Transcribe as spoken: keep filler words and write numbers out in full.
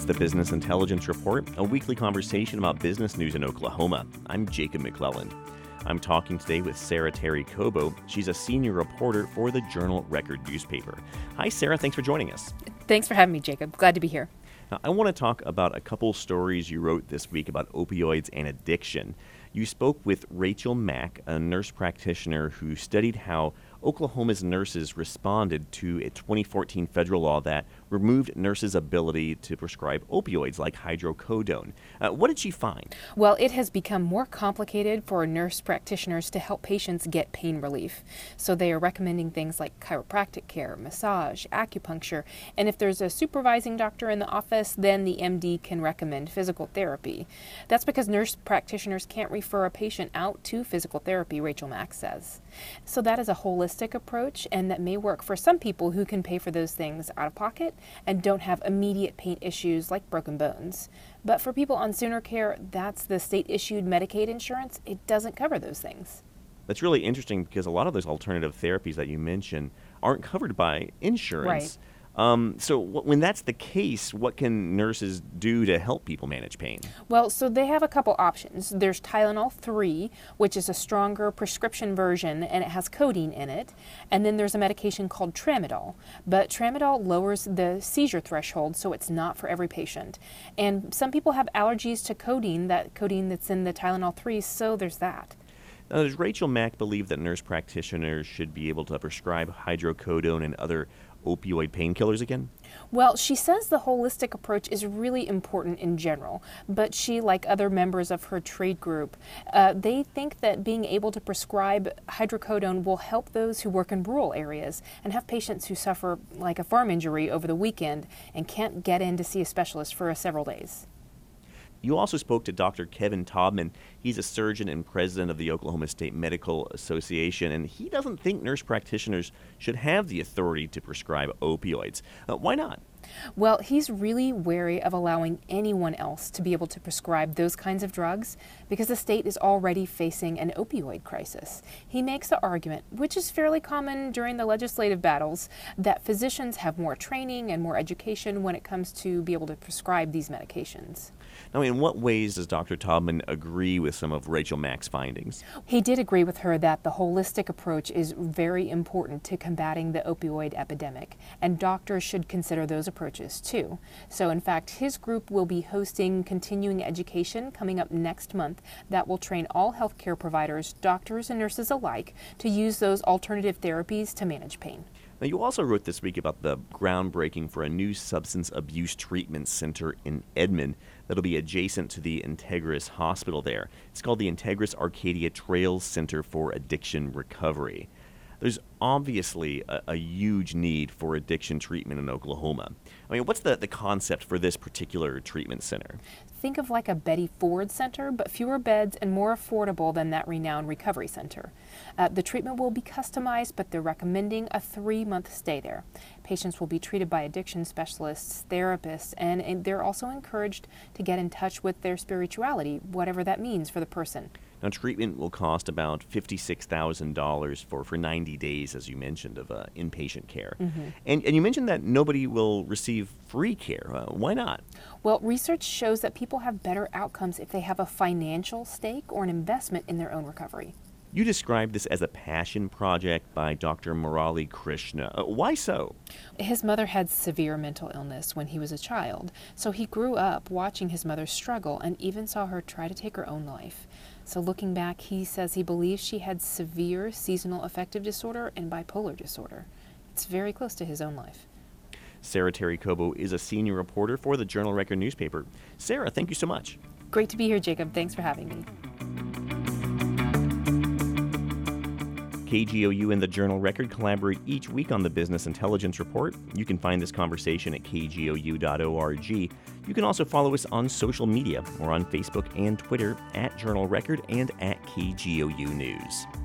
It's the Business Intelligence Report, a weekly conversation about business news in Oklahoma. I'm Jacob McClellan. I'm talking today with Sarah Terry Cobo. She's a senior reporter for the Journal-Record newspaper. Hi, Sarah. Thanks for joining us. Thanks for having me, Jacob. Glad to be here. Now, I want to talk about a couple stories you wrote this week about opioids and addiction. You spoke with Rachel Mack, a nurse practitioner who studied how Oklahoma's nurses responded to a twenty fourteen federal law that removed nurses' ability to prescribe opioids like hydrocodone. Uh, what did she find? Well, it has become more complicated for nurse practitioners to help patients get pain relief. So they are recommending things like chiropractic care, massage, acupuncture, and if there's a supervising doctor in the office, then the M D can recommend physical therapy. That's because nurse practitioners can't refer a patient out to physical therapy, Rachel Mack says. So that is a holistic approach, and that may work for some people who can pay for those things out of pocket and don't have immediate pain issues like broken bones. But for people on Sooner Care, that's the state-issued Medicaid insurance. It doesn't cover those things. That's really interesting because a lot of those alternative therapies that you mentioned aren't covered by insurance. Right. Um, so w- when that's the case, what can nurses do to help people manage pain? Well, so they have a couple options. There's Tylenol three, which is a stronger prescription version, and it has codeine in it. And then there's a medication called Tramadol. But Tramadol lowers the seizure threshold, so it's not for every patient. And some people have allergies to codeine, that codeine that's in the Tylenol three, so there's that. Now, does Rachel Mack believe that nurse practitioners should be able to prescribe hydrocodone and other opioid painkillers again? Well, she says the holistic approach is really important in general, but she, like other members of her trade group, uh, they think that being able to prescribe hydrocodone will help those who work in rural areas and have patients who suffer like a farm injury over the weekend and can't get in to see a specialist for uh, several days. You also spoke to Doctor Kevin Taubman. He's a surgeon and president of the Oklahoma State Medical Association, and he doesn't think nurse practitioners should have the authority to prescribe opioids. Uh, why not? Well, he's really wary of allowing anyone else to be able to prescribe those kinds of drugs because the state is already facing an opioid crisis. He makes the argument, which is fairly common during the legislative battles, that physicians have more training and more education when it comes to be able to prescribe these medications. Now, in what ways does Doctor Taubman agree with some of Rachel Mack's findings? He did agree with her that the holistic approach is very important to combating the opioid epidemic, and doctors should consider those approaches too. So in fact, his group will be hosting continuing education coming up next month that will train all healthcare providers, doctors and nurses alike, to use those alternative therapies to manage pain. Now, you also wrote this week about the groundbreaking for a new substance abuse treatment center in Edmond that'll be adjacent to the Integris Hospital there. It's called the Integris Arcadia Trails Center for Addiction Recovery. There's obviously a, a huge need for addiction treatment in Oklahoma. I mean, what's the, the concept for this particular treatment center? Think of like a Betty Ford Center, but fewer beds and more affordable than that renowned recovery center. Uh, the treatment will be customized, but they're recommending a three-month stay there. Patients will be treated by addiction specialists, therapists, and, and they're also encouraged to get in touch with their spirituality, whatever that means for the person. Now, treatment will cost about fifty-six thousand dollars for, for ninety days, as you mentioned, of uh, inpatient care. Mm-hmm. And, and you mentioned that nobody will receive free care. Uh, why not? Well, research shows that people have better outcomes if they have a financial stake or an investment in their own recovery. You described this as a passion project by Doctor Murali Krishna. Uh, why so? His mother had severe mental illness when he was a child, so he grew up watching his mother struggle and even saw her try to take her own life. So looking back, he says he believes she had severe seasonal affective disorder and bipolar disorder. It's very close to his own life. Sarah Terry Cobo is a senior reporter for the Journal-Record newspaper. Sarah, thank you so much. Great to be here, Jacob. Thanks for having me. K G O U and the Journal-Record collaborate each week on the Business Intelligence Report. You can find this conversation at k g o u dot org. You can also follow us on social media or on Facebook and Twitter at Journal-Record and at K G O U News.